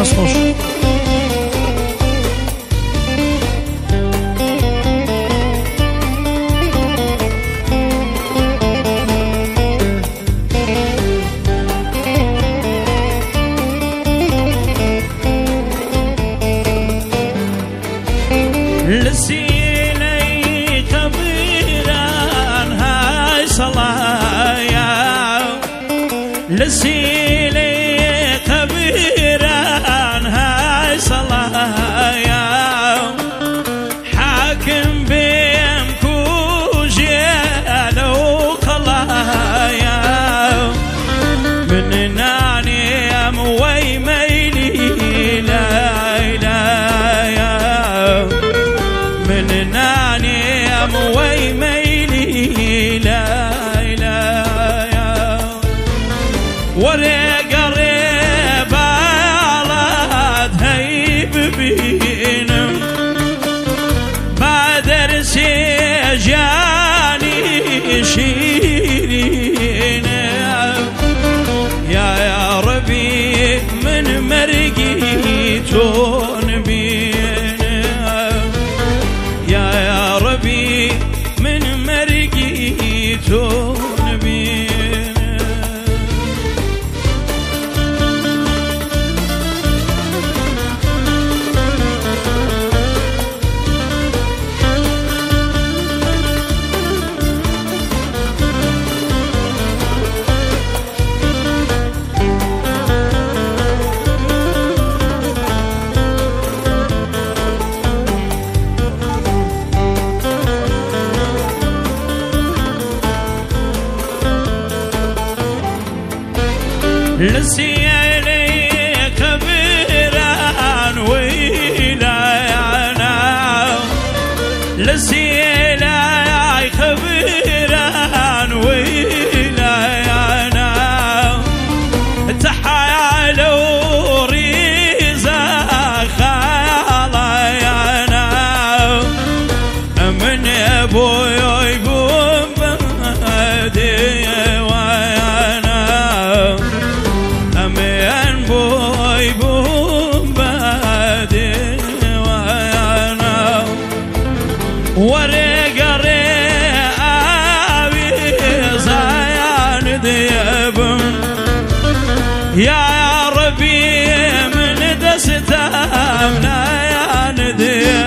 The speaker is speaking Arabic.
نصوص لسيلي كبيران هاي صلايا لسيلي كبيران هاي صلايا حاكم بيمكو جيل وقلايا من ناني اموي ميلي لا من ناني اموي ميلي لا اله ورق قريب على هيب بينم بادر سجاني شيرين يا ربي من مرقيتون بين يا ربي من مرقيتون بين لسيلي كبيران ويلايانا لسيلي كبيران ويلايانا تحايلوا ريزا خالايانا من ابوي يقوم بهدي ورق رئابي زيان ذيبم يا ربي من دستامنا يا نديب